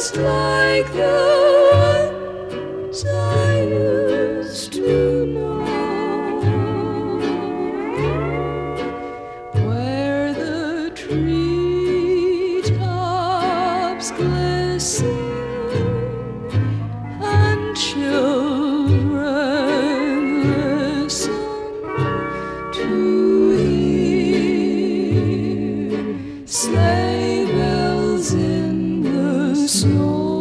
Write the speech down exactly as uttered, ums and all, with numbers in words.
just like the ones I used to know, where the treetops glisten and children listen to hear sleigh bells in the snow.